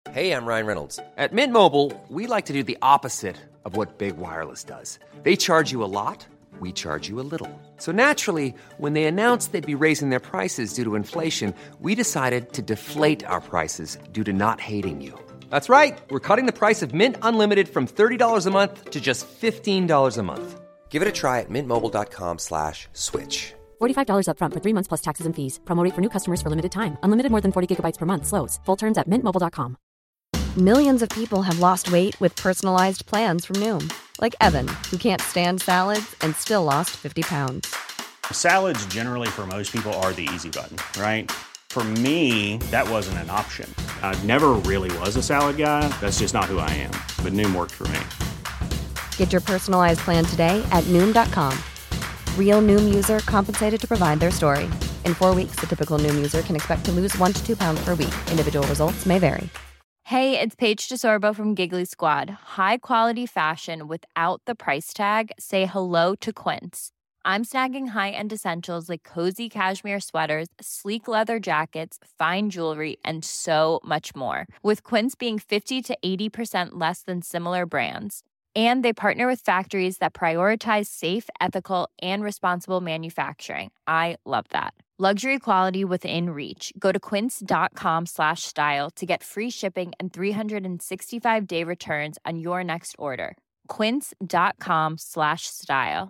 Hey, I'm Ryan Reynolds. At Mint Mobile, we like to do the opposite of what Big Wireless does. They charge you a lot, we charge you a little. So naturally, when they announced they'd be raising their prices due to inflation, we decided to deflate our prices due to not hating you. That's right. We're cutting the price of Mint Unlimited from $30 a month to just $15 a month. Give it a try at mintmobile.com/switch. $45 up front for 3 months plus taxes and fees. Promo rate for new customers for limited time. Unlimited more than 40 gigabytes per month. Slows full terms at mintmobile.com. Millions of people have lost weight with personalized plans from Noom. Like Evan, who can't stand salads and still lost 50 pounds. Salads generally for most people are the easy button, right? For me, that wasn't an option. I never really was a salad guy. That's just not who I am. But Noom worked for me. Get your personalized plan today at Noom.com. Real Noom user compensated to provide their story. In 4 weeks, the typical Noom user can expect to lose 1 to 2 pounds per week. Individual results may vary. Hey, it's Paige DeSorbo from Giggly Squad. High quality fashion without the price tag. Say hello to Quince. I'm snagging high-end essentials like cozy cashmere sweaters, sleek leather jackets, fine jewelry, and so much more. With Quince being 50 to 80% less than similar brands. And they partner with factories that prioritize safe, ethical, and responsible manufacturing. I love that. Luxury quality within reach. Go to quince.com/style to get free shipping and 365-day returns on your next order. Quince.com/style.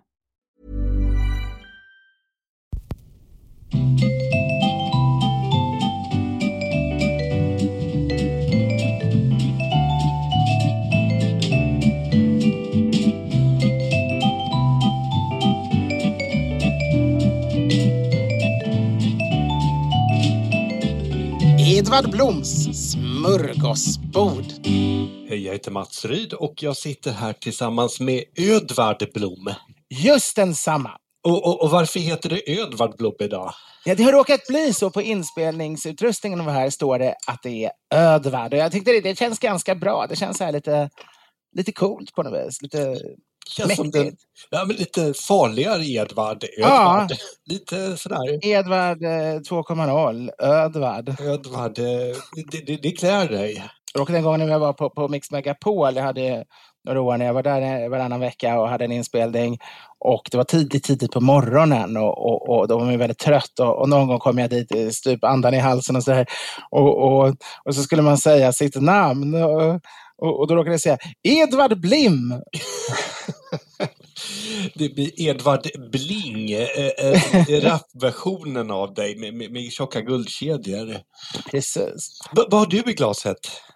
Edvard Bloms smörgåsbord. Hej, jag heter Mats Ryd och jag sitter här tillsammans med Edvard Blom. Just densamma. Och varför heter det Edvard Blom idag? Ja, det har råkat bli så på inspelningsutrustningen och här står det att det är Ödvard. Och jag tyckte det känns ganska bra. Det känns så här lite coolt på något vis. Lite känns som men lite farligare Edvard. Ja. Lite sådär. Edvard 2.0. Ödvard. Det klär dig. Och den gången när jag var på Mix Megapol, jag hade några år när jag var där varannan vecka och hade en inspelning. Och det var tidigt på morgonen och då var man väldigt trött. Och någon gång kom jag dit, stup andan i halsen och så här. Och så skulle man säga sitt namn. Och då råkade jag säga Edvard Blim. Det blir Edvard Bling, rapversionen av dig med tjocka guldkedjor. Precis. Vad har du i glaset?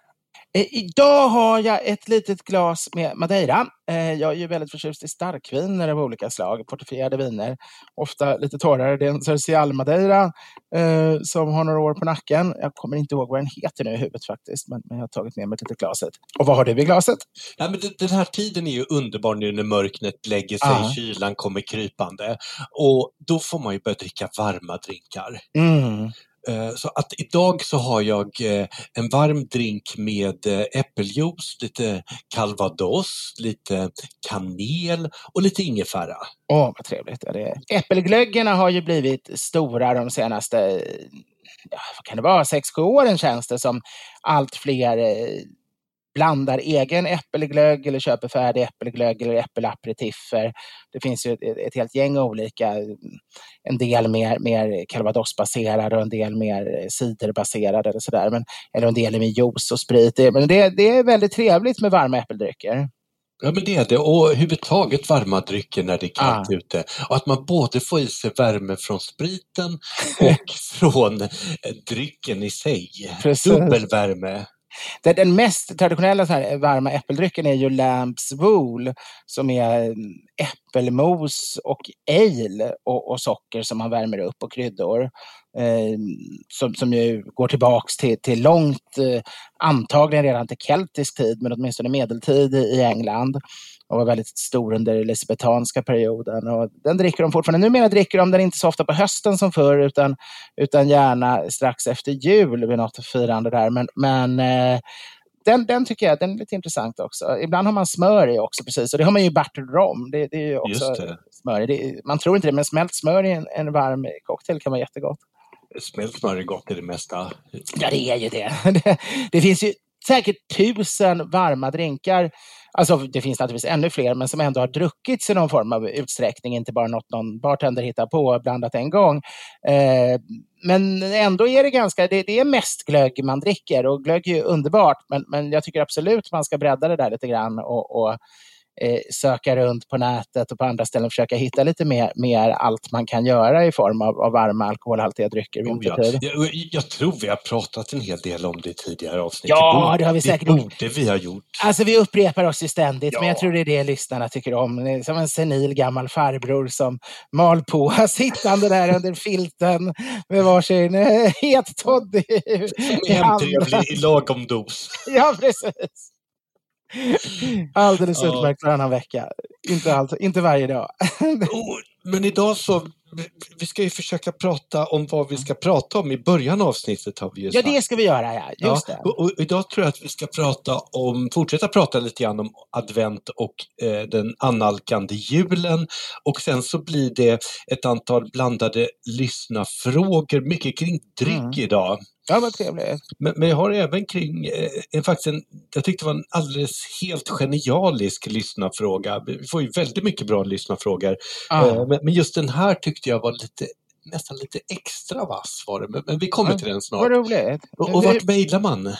Idag har jag ett litet glas med Madeira. Jag är ju väldigt förtjust i starkviner av olika slag, portofierade viner. Ofta lite torrare. Det är en Cercial Madeira som har några år på nacken. Jag kommer inte ihåg vad den heter nu i huvudet faktiskt, men jag har tagit med mig ett litet glaset. Och vad har du i glaset? Ja, men den här tiden är ju underbar nu när mörknet lägger sig, kylan kommer krypande. Och då får man ju börja dricka varma drinkar. Mm. Så att idag så har jag en varm drink med äppeljuice, lite calvados, lite kanel och lite ingefära. Vad trevligt. Äppelglöggarna har ju blivit stora de senaste, vad kan det vara, 6-7 åren känns det som. Allt fler blandar egen äppelglögg eller köper färdig äppelglögg eller äppelaperitiffer. Det finns ju ett helt gäng olika, en del mer calvadosbaserade och en del mer ciderbaserade eller sådär, eller en del med juice och sprit. Men det är väldigt trevligt med varma äppeldrycker. Ja, men det är det. Och överhuvudtaget varma drycker när det är kallt ute. Och att man både får i sig värme från spriten och från drycken i sig. Precis. Dubbelvärme. Den mest traditionella så här varma äppeldrycken är ju Lamps Wool, som är äppelmos och ale och socker som man värmer upp och kryddor. Som ju går tillbaks till långt, antagligen redan till keltisk tid, men åtminstone medeltid i England. Och var väldigt stor under elisabetanska perioden. Och den dricker de fortfarande. Numera dricker de den inte så ofta på hösten som förr, utan gärna strax efter jul vid något firande där. Men den tycker jag, den är lite intressant också. Ibland har man smör i också, precis. Och det har man ju buttered rom. Det är ju också smör. Man tror inte det, men smält smör i en varm cocktail kan vara jättegott. Smält smör är gott i det mesta. Ja, det är ju det. Det finns ju säkert 1000 varma drinkar. Alltså det finns naturligtvis ännu fler, men som ändå har druckits i någon form av utsträckning, inte bara någon bartender hittar på och blandat en gång. Men ändå är det det är mest glögg man dricker, och glögg är ju underbart, men jag tycker absolut man ska bredda det där lite grann och söka runt på nätet och på andra ställen, försöka hitta lite mer allt man kan göra i form av varma alkoholhaltiga drycker vintertid. Jag tror vi har pratat en hel del om det i tidigare avsnitt. Ja, det har vi säkert gjort. Det borde vi ha gjort. Alltså vi upprepar oss ju ständigt, men jag tror det är det lyssnarna tycker om. Det är som en senil gammal farbror som mal på, sittande där under filten med varsin het toddy i handen. I lagom dos. Ja, precis. Alldeles utmärkt varannan vecka. Inte varje dag. Men idag så, vi ska ju försöka prata om vad vi ska prata om i början av avsnittet. Har vi ju sagt. Ja, det ska vi göra, ja. Just det. Och idag tror jag att vi ska fortsätta prata lite grann om advent och den annalkande julen. Och sen så blir det ett antal blandade lyssnarfrågor, mycket kring dryck idag. Ja, vad trevligt. Men jag har även kring jag tyckte det var en alldeles helt genialisk lyssnarfråga. Vi får ju väldigt mycket bra lyssnarfrågor. Men just den här tyckte jag var nästan lite extra vass var det. Men vi kommer till den snart. Vad roligt. Och vart mejlar man?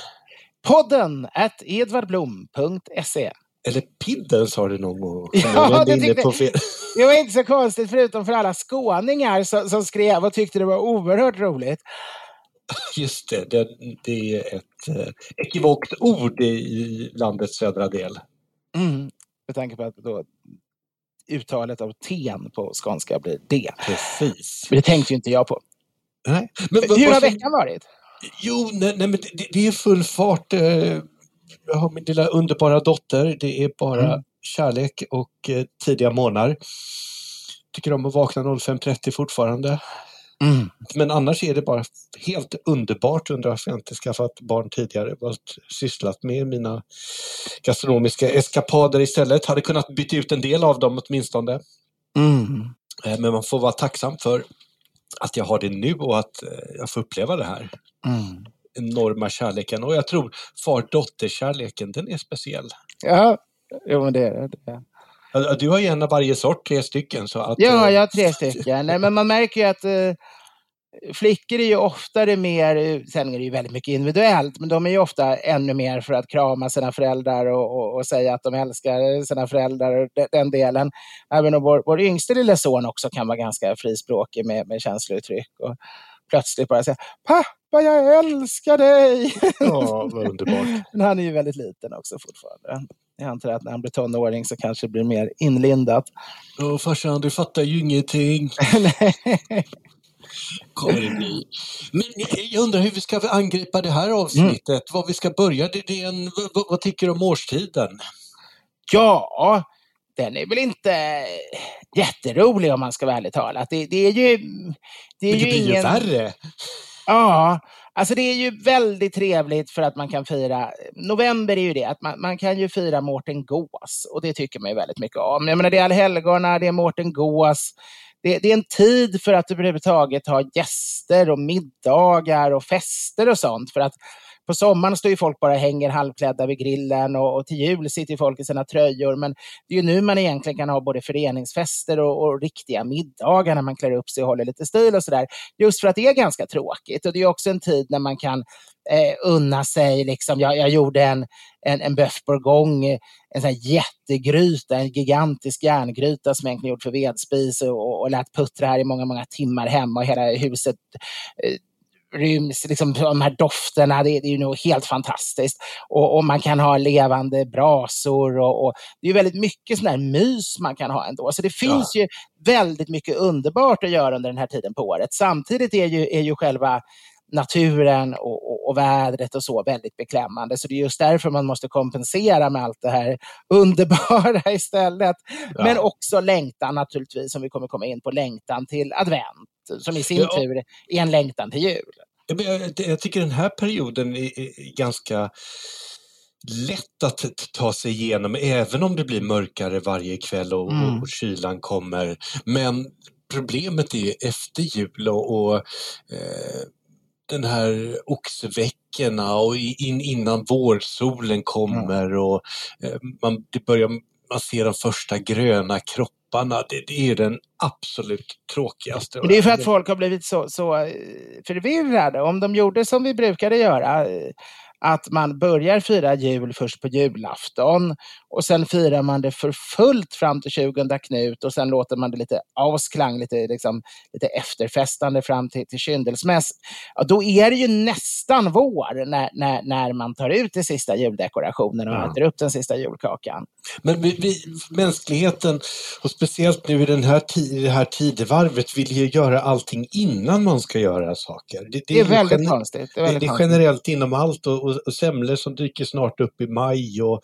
podden@edvardblom.se. Eller Pidden sa du någon gång. Ja, det var inte så konstigt, förutom för alla skåningar som skrev och tyckte det var oerhört roligt. Just det är ett ekivokt ord i landets södra del. Med tanke på att då uttalet av ten på skånska blir det. Precis. Men det tänkte ju inte jag på. Nej. Hur har veckan varit? Jo, men det är full fart. Jag har min lilla underbara dotter. Det är bara kärlek och tidiga morgnar. Tycker om att vakna 05:30 fortfarande. Men annars är det bara helt underbart. Undrar varför jag inte skaffat barn tidigare. Varit sysslat med mina gastronomiska eskapader istället. Hade kunnat byta ut en del av dem åtminstone. Men man får vara tacksam för att jag har det nu och att jag får uppleva det här. Enorma kärleken. Och jag tror far-dotter-kärleken, den är speciell. Ja, jo, men det är det. Du har gärna varje sort, 3 stycken. Så att, ja, jag har 3 stycken. Nej, men man märker ju att flickor är ju oftare mer, sen är det ju väldigt mycket individuellt, men de är ju ofta ännu mer för att krama sina föräldrar och säga att de älskar sina föräldrar och den delen. Även om vår yngste lilla son också kan vara ganska frispråkig med känslouttryck och plötsligt bara säga: pappa, jag älskar dig! Ja, vad underbart. Men han är ju väldigt liten också fortfarande. Jag antar att när han blir tonåring så kanske det blir mer inlindat. Farsan, du fattar ju ingenting. Kommer det bli. Men jag undrar hur vi ska angripa det här avsnittet. Vad vi ska börja. Vad tycker du om årstiden? Ja, den är väl inte jätterolig om man ska vara ärligt talat. Det är ju ju värre. Ja, alltså det är ju väldigt trevligt för att man kan fira. November är ju det, att man kan ju fira Mårten Gås, och det tycker man ju väldigt mycket om. Jag menar, det är allhelgona, det är Mårten Gås. Det är en tid för att överhuvudtaget ha gäster och middagar och fester och sånt. För att på sommaren står ju folk bara hänger halvklädda vid grillen och till jul sitter folk i sina tröjor. Men det är ju nu man egentligen kan ha både föreningsfester och riktiga middagar när man klär upp sig och håller lite stil och sådär. Just för att det är ganska tråkigt. Och det är också en tid när man kan unna sig. Liksom. Jag gjorde en bœuf bourgogne, en sån här jättegryta, en gigantisk järngryta som egentligen gjord för vedspis och lät puttra här i många, många timmar hemma, och hela huset ryms, liksom, de här dofterna, det är ju nog helt fantastiskt. Och man kan ha levande brasor och det är ju väldigt mycket sån här mys man kan ha ändå. Så det finns ju väldigt mycket underbart att göra under den här tiden på året. Samtidigt är ju själva naturen och vädret och så väldigt beklämmande. Så det är just därför man måste kompensera med allt det här underbara istället. Ja. Men också längtan naturligtvis, som vi kommer komma in på, längtan till advent, som i sin tur är en längtan till jul. Jag tycker den här perioden är ganska lätt att ta sig igenom, även om det blir mörkare varje kväll och kylan kommer. Men problemet är efter jul och den här oxveckorna och innan vårsolen kommer och man ser de första gröna kropparna. Det är den absolut tråkigaste. Det är för att folk har blivit så förvirrade. Om de gjorde som vi brukade göra, att man börjar fira jul först på julafton och sen firar man det för fullt fram till 20 Knut och sen låter man det lite avsklang, lite efterfestande fram till kyndelsmäss. Ja, då är det ju nästan vår när man tar ut den sista juldekorationen och äter upp den sista julkakan. Men mänskligheten, och speciellt nu i det här tidevarvet, vill ju göra allting innan man ska göra saker. Det är väldigt konstigt. Det är generellt inom allt och semlor som dyker snart upp i maj och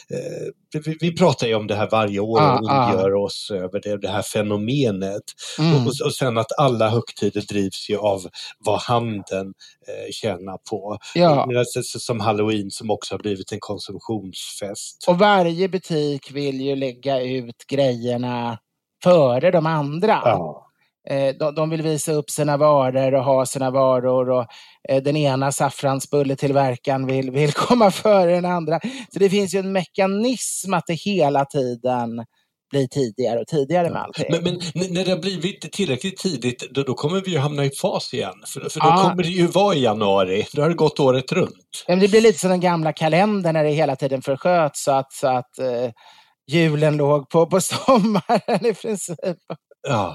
vi pratar ju om det här varje år och ondgör oss över det här fenomenet. Och sen att alla högtider drivs ju av vad handeln tjänar på. Ja. Som Halloween som också har blivit en konsumtionsfest. Och varje butik vill ju lägga ut grejerna före de andra. Ja. De vill visa upp sina varor och ha sina varor och den ena saffransbulletillverkaren vill komma före den andra. Så det finns ju en mekanism att det hela tiden blir tidigare och tidigare med allting. Men när det har blivit tillräckligt tidigt då kommer vi ju hamna i fas igen. För då kommer det ju vara i januari. Då har det gått året runt. Men det blir lite som den gamla kalendern när det hela tiden försköts så att julen låg på sommaren i princip. Ja.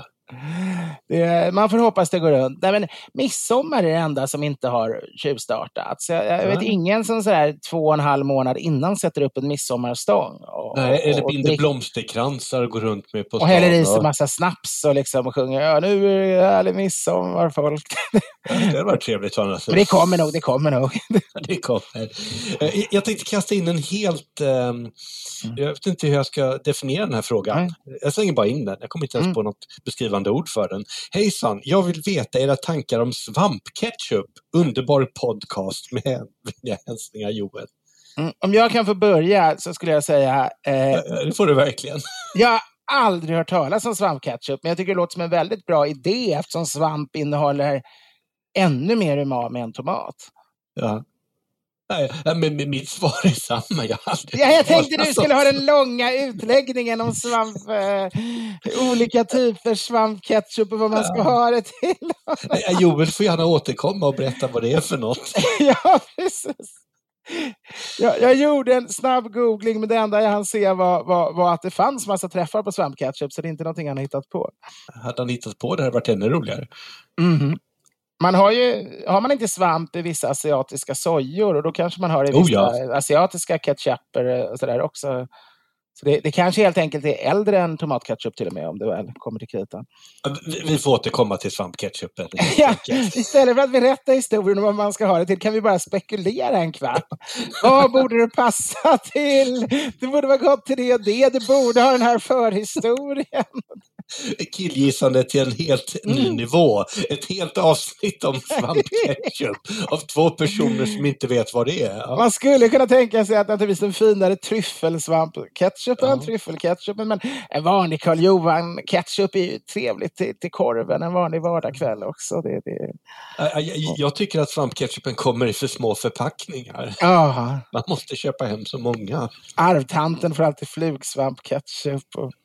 Man får hoppas det går runt. Nej, men midsommar är det enda som inte har tjuvstartat. Så jag vet ingen som sådär 2,5 månad innan sätter upp en midsommarstång. Eller binder blomsterkransar och går runt med på stan. Och häller i sig massa snaps och liksom sjunger nu är det härlig midsommar folk. Det var trevligt. Men det kommer nog. Det kommer. Jag tänkte kasta in en helt... Jag vet inte hur jag ska definiera den här frågan. Nej. Jag slänger bara in den. Jag kommer inte ens på något beskrivande ord för den. Hejsan, jag vill veta era tankar om svampketchup. Underbar podcast med vänliga hälsningar Joel. Om jag kan få börja så skulle jag säga... det får du verkligen. Jag har aldrig hört talas om svampketchup, men jag tycker det låter som en väldigt bra idé eftersom svamp innehåller ännu mer umami än tomat. Ja. Nej, men mitt svar är samma. Jag tänkte du skulle ha den långa utläggningen om svamp, olika typer svampketchup och vad man ska ha det till. Joel får gärna återkomma och berätta vad det är för något. Ja, precis. Jag gjorde en snabb googling, men det enda jag hann se var att det fanns massa träffar på svampketchup, så det är inte någonting han har hittat på. Hade han hittat på det här varit ännu roligare? Man har man inte svamp i vissa asiatiska sojor, och då kanske man har i vissa asiatiska ketchuper och sådär också. Så det kanske helt enkelt är äldre än tomatketchup till och med, om det väl kommer till kritan. Vi får återkomma till svampketchupen. Ja, istället för att berätta historien om vad man ska ha det till kan vi bara spekulera en kvart. Vad borde det passa till? Det borde vara gott till det och det. Det borde ha den här förhistorien. Killgissande till en helt ny nivå. Ett helt avsnitt om svampketchup av 2 personer som inte vet vad det är. Ja. Man skulle kunna tänka sig att det finns en finare tryffelsvampketchup än tryffelketchup, men en vanlig Karl Johan ketchup är ju trevligt till korven en vanlig vardagskväll också. Jag tycker att svampketchupen kommer i för små förpackningar. Aha. Man måste köpa hem så många. Arvtanten får alltid flugsvampketchup.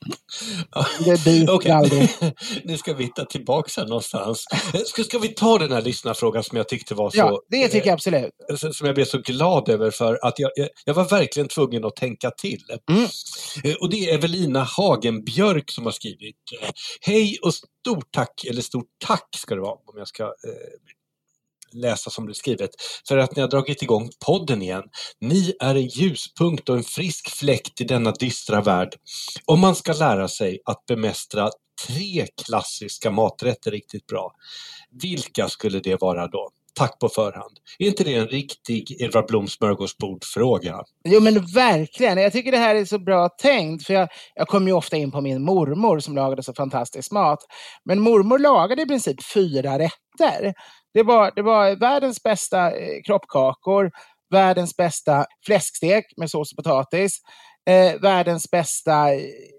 Det blir Okej. Nu ska vi hitta tillbaka här någonstans. Ska vi ta den här lyssnarfrågan som jag tyckte var så... Ja, det tycker jag absolut. Som jag blev så glad över, för att jag var verkligen tvungen att tänka till. Och det är Evelina Hagenbjörk som har skrivit. Hej och stort tack ska det vara, om jag ska... läsa som det skrivet, för att ni har dragit igång podden igen. Ni är en ljuspunkt och en frisk fläkt i denna dystra värld. Om man ska lära sig att bemästra 3 klassiska maträtter riktigt bra, vilka skulle det vara då? Tack på förhand. Är inte det en riktig Edvard Blom smörgåsbordfråga? Jo, men verkligen. Jag tycker det här är så bra tänkt, för jag kommer ju ofta in på min mormor som lagade så fantastisk mat. Men mormor lagade i princip 4 rätter. Det var världens bästa kroppkakor, världens bästa fläskstek med sås och potatis, världens bästa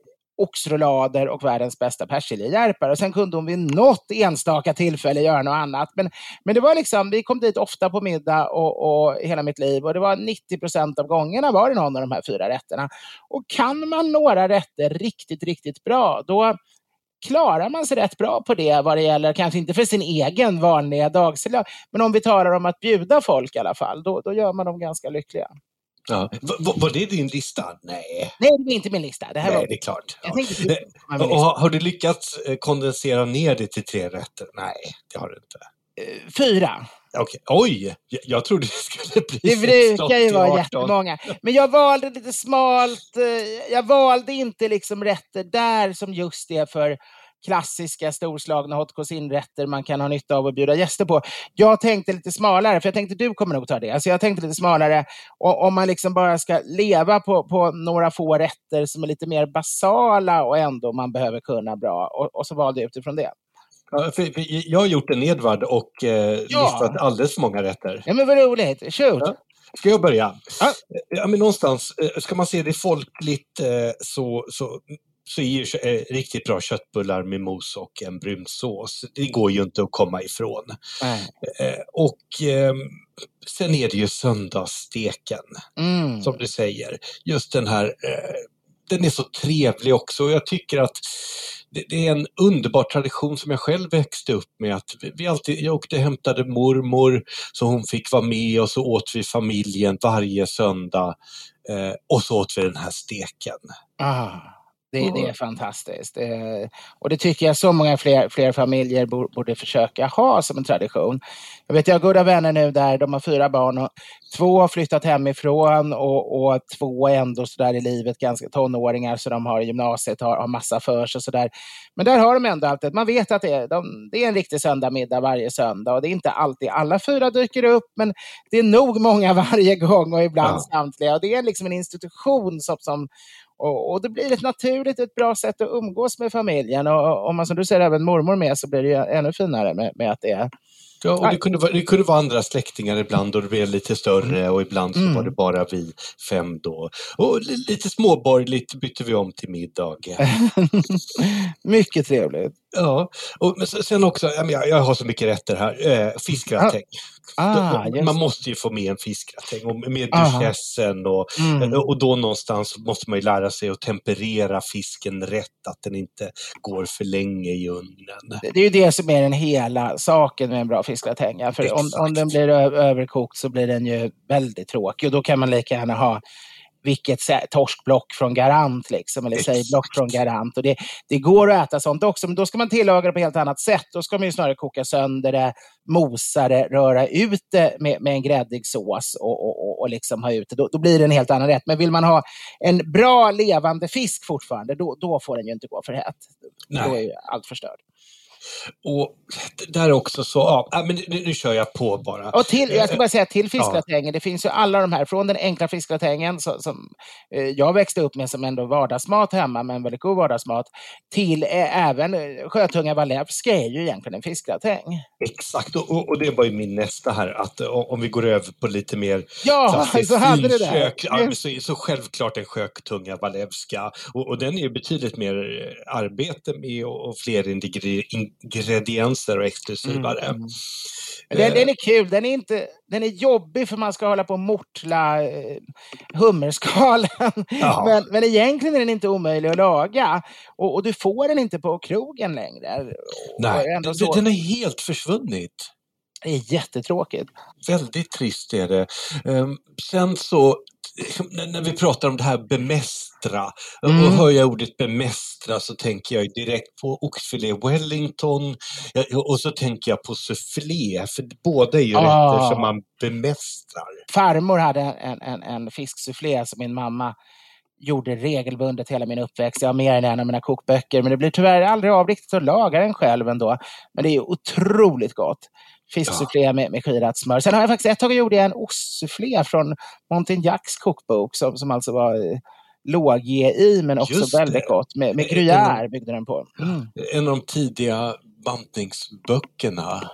oxroulader och världens bästa persiljehjärpar. Och sen kunde hon vid något enstaka tillfälle göra något annat. Men det var liksom, vi kom dit ofta på middag och hela mitt liv. Och det var 90% av gångerna var det någon av de här 4 rätterna. Och kan man några rätter riktigt, riktigt bra, då klarar man sig rätt bra på det vad det gäller, kanske inte för sin egen vanliga dagsida, men om vi talar om att bjuda folk i alla fall, då gör man dem ganska lyckliga. Ja. Var det din lista? Nej, det var inte min lista. Det här var... det är klart. Ja. Och har du lyckats kondensera ner det till 3 rätter? Nej, det har du inte. 4. Okej. Oj, jag trodde det skulle bli det brukar ju vara jättemånga. Men jag valde lite smalt. Jag valde inte liksom rätter där som just är för klassiska storslagna hot cuisine-rätter man kan ha nytta av att bjuda gäster på. Jag tänkte lite smalare, för jag tänkte du kommer nog ta det. Alltså jag tänkte lite smalare, och om man liksom bara ska leva på några få rätter som är lite mer basala och ändå man behöver kunna bra. Och så valde jag utifrån det. Ja, för jag har gjort en Edvard och listat alldeles för många rätter. Ja, men vad roligt. Shoot. Ja. Ska jag börja? Ja. Ja, men någonstans, ska man se det folkligt så är ju riktigt bra köttbullar med mos och en brun sås. Det går ju inte att komma ifrån. Och sen är det ju söndagssteken, som du säger. Just den här, den är så trevlig också. Jag tycker att det är en underbar tradition som jag själv växte upp med. Att jag åkte och hämtade mormor så hon fick vara med, och så åt vi familjen varje söndag. Och så åt vi den här steken. Det är fantastiskt. Och det tycker jag så många fler familjer borde försöka ha som en tradition. Jag vet, jag har goda vänner nu där de har 4 barn och 2 har flyttat hemifrån och 2 är ändå så där i livet ganska tonåringar, så de har i gymnasiet, har massa för sig och så där. Men där har de ändå alltid, man vet att det är en riktig söndagmiddag varje söndag, och det är inte alltid alla 4 dyker upp, men det är nog många varje gång och ibland samtliga, och det är liksom en institution som och det blir ett bra sätt att umgås med familjen, och om man som du säger även mormor med, så blir det ju ännu finare med att det är. Ja, och det kunde vara andra släktingar ibland, och det blev lite större, och ibland så var det bara vi 5 då. Och lite småborgerligt bytte vi om till middag. Mycket trevligt. Ja, men sen också, jag har så mycket rätter här. Fiskgratäng. Man måste ju få med en fiskgratäng, och med duchessen och då någonstans måste man ju lära sig att temperera fisken rätt, att den inte går för länge i ugnen. Det är ju det som är den hela saken med en bra fiskgratäng. För om den blir överkokt så blir den ju väldigt tråkig, och då kan man lika gärna ha vilket torskblock från Garant liksom, eller sägblock från Garant, och det går att äta sånt också, men då ska man tillaga det på helt annat sätt. Då ska man ju snarare koka sönder det, mosa det, röra ut det med en gräddig sås och liksom ha ut det. Då blir det en helt annan rätt. Men vill man ha en bra levande fisk fortfarande, då får den ju inte gå för hett. Då är ju allt förstört. Och där också så, men nu kör jag på bara. Och jag ska bara säga till fiskgratängen, det finns ju alla de här, från den enkla fiskgratängen som jag växte upp med som ändå vardagsmat hemma, men väldigt god vardagsmat, till även sjötunga walewska är ju egentligen en fiskgratäng. Exakt, och det var ju min nästa här, att om vi går över på lite mer så hade det där. Så självklart en sjötunga walewska, och den är ju betydligt mer arbete med och fler ingredienser och exklusivare. Den är kul, den är jobbig för man ska hålla på och mortla hummerskalen. Men egentligen är den inte omöjlig att laga, och du får den inte på krogen längre. Nej, den är helt försvunnit. Det är jättetråkigt. Väldigt trist är det. Sen så, när vi pratar om det här bemästra, och hör jag ordet bemästra så tänker jag direkt på oxfilé Wellington, och så tänker jag på soufflé, för båda är ju rätter som man bemästrar. Farmor hade en fisksoufflé som min mamma gjorde regelbundet hela min uppväxt. Jag har mer än en av mina kokböcker, men det blir tyvärr aldrig av riktigt att laga den själv ändå. Men det är ju otroligt gott. Fisksoufflé med skirat smör. Sen har jag faktiskt ett tag gjorde jag en ostsoufflé från Montignacs kokbok som alltså var låg GI, men också väldigt gott. Med gruyère byggde den på. En av de tidiga bantningsböckerna.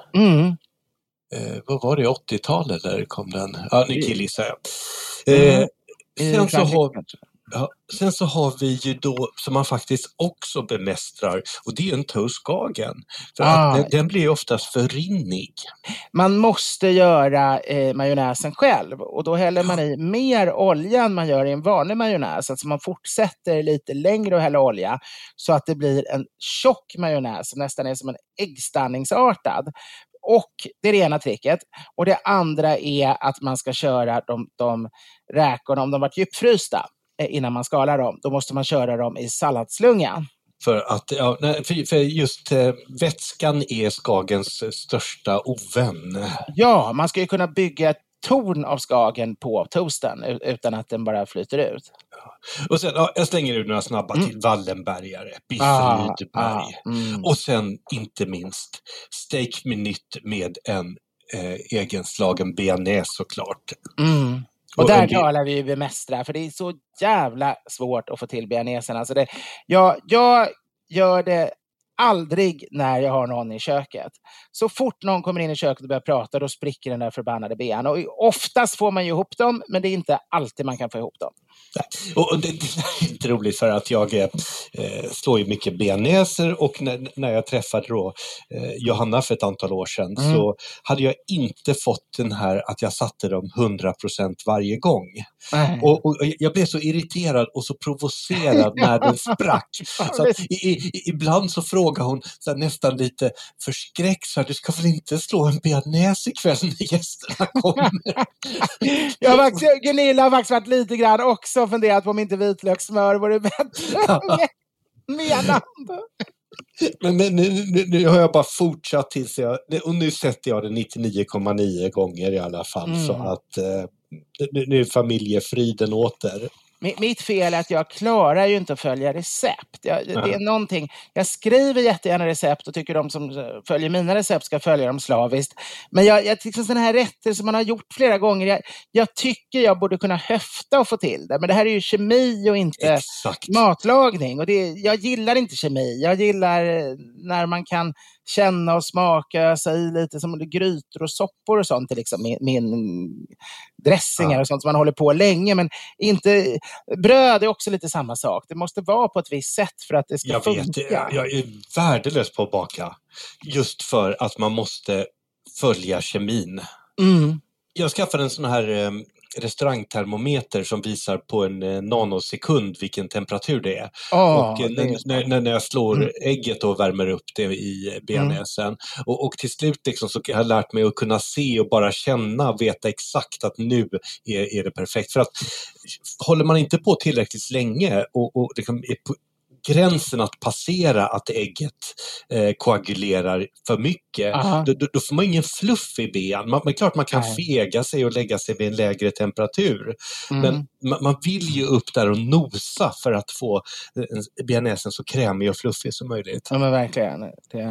Vad var det, 80-talet där kom den? Ja, nu killgissar jag. Sen så har Ja, sen så har vi ju då, som man faktiskt också bemästrar, och det är en toastskagen. För att den blir ju oftast för rinnig. Man måste göra majonnäsen själv, och då häller man i mer olja än man gör i en vanlig majonnäs. Alltså man fortsätter lite längre att hälla olja så att det blir en tjock majonnäs som nästan är som en äggstanningsartad. Och det är det ena tricket. Och det andra är att man ska köra de räkorna, om de varit djupfrysta innan man skalar dem, då måste man köra dem i salladslunga. För att för just vätskan är skagens största ovän. Ja, man ska ju kunna bygga ett torn av skagen på toasten utan att den bara flyter ut. Och sen, jag slänger ut några snabba till Wallenbergare, Biff Rydberg. Och sen inte minst steak minute med en egenslagen bearnaise såklart. Och där talar vi ju bemästra, för det är så jävla svårt att få till bearnaisen. Alltså jag gör det aldrig när jag har någon i köket. Så fort någon kommer in i köket och börjar prata, då spricker den där förbannade bean. Och oftast får man ju ihop dem, men det är inte alltid man kan få ihop dem. Och det är inte roligt, för att jag slår ju mycket bearnaiser, och när jag träffade då Johanna för ett antal år sedan så hade jag inte fått den här att jag satte dem 100% varje gång. Och jag blev så irriterad och så provocerad när den sprack. Så att ibland så frågar hon så nästan lite förskräckt, så att du ska väl inte slå en bearnaise ikväll när gästerna kommer. Gunilla har faktiskt varit lite grann också funderat på om inte vitlökssmör vore bättre. Men nu har jag bara fortsatt tills och nu sätter jag det 99,9 gånger i alla fall, så att nu är familjefriden åter. Mitt fel är att jag klarar ju inte att följa recept. Det är någonting. Jag skriver jättegärna recept och tycker de som följer mina recept ska följa dem slaviskt. Men jag tycker sådana här rätter som man har gjort flera gånger, jag tycker jag borde kunna höfta och få till det. Men det här är ju kemi och inte matlagning. Och jag gillar inte kemi. Jag gillar när man kan känna och smaka sig lite som grytor och soppor och sånt. Liksom min dressingar och sånt som man håller på länge. Men inte bröd är också lite samma sak. Det måste vara på ett visst sätt för att det ska funka. Jag är värdelös på att baka. Just för att man måste följa kemin. Jag skaffade en sån här restaurangtermometer som visar på en nanosekund vilken temperatur det är. Och när jag slår ägget och värmer upp det i bearnaisen. Och till slut liksom, så har jag lärt mig att kunna se och bara känna, veta exakt att nu är det perfekt. För att håller man inte på tillräckligt länge och liksom är på gränsen att passera att ägget koagulerar för mycket, då får man ingen fluff i ben. Men klart man kan fega sig och lägga sig vid en lägre temperatur. Men man vill ju upp där och nosa för att få bearnaisen så krämig och fluffig som möjligt. Ja, men verkligen.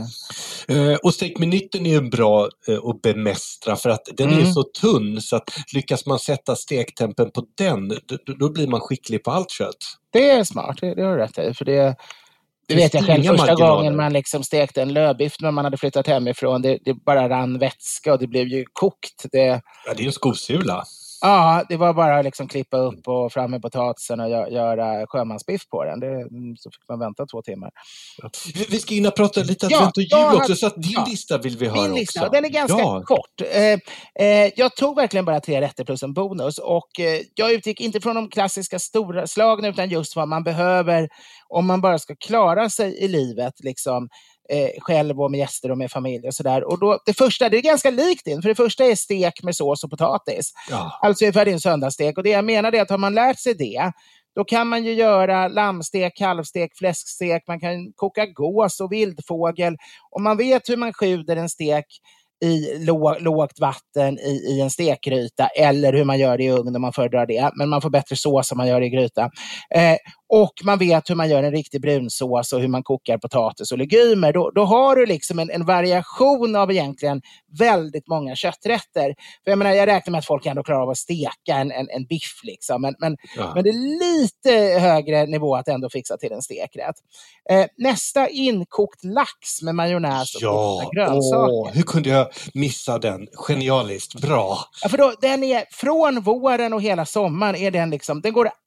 Och stekminuten är ju bra att bemästra, för att den är så tunn, så att lyckas man sätta stektempen på den, då blir man skicklig på allt kött. Det är smart, det har du rätt i. För det vet jag själv första gången man liksom stekte en lövbiff när man hade flyttat hemifrån. Det bara rann vätska och det blev ju kokt. Det är en skosula. Ja, det var bara liksom klippa upp och fram med potatisen och göra sjömansbiff på den. Så fick man vänta 2 timmar. Vi ska in och prata lite advent och jul också, så att din lista vill vi höra min lista, också. Den är ganska kort. Jag tog verkligen bara 3 rätter plus en bonus, och jag utgick inte från de klassiska stora slagen, utan just vad man behöver om man bara ska klara sig i livet liksom. Själv och med gäster och med familj och sådär. Och då, det första, det är ganska likt in. För det första är stek med sås och potatis. Alltså ungefär din söndagsstek. Och det jag menar är att har man lärt sig det, då kan man ju göra lammstek, kalvstek, fläskstek. Man kan koka gås och vildfågel. Om man vet hur man sjuder en stek i lågt vatten i en stekgryta, eller hur man gör det i ugn om man föredrar det, men man får bättre sås om man gör det i gryta, och man vet hur man gör en riktig brunsås och hur man kokar potatis och legumer, då har du liksom en variation av egentligen väldigt många kötträtter. För jag menar, jag räknar med att folk ändå klarar av att steka en biff liksom, men det är lite högre nivå att ändå fixa till en stekrätt. Nästa, inkokt lax med majonnäs och kokta grönsaker. Hur kunde jag missa den? Genialiskt, bra. Ja, för då, den är från våren och hela sommaren är den liksom, den går